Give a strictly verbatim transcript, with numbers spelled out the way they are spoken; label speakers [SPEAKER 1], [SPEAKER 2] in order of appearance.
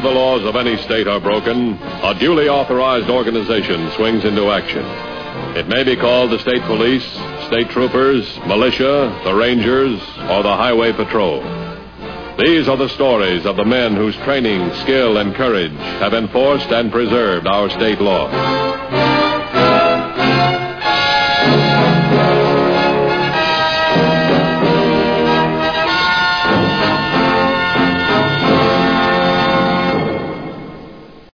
[SPEAKER 1] the laws of any state are broken, a duly authorized organization swings into action. It may be called the state police, state troopers, militia, the rangers, or the highway patrol. These are the stories of the men whose training, skill, and courage have enforced and preserved our state law.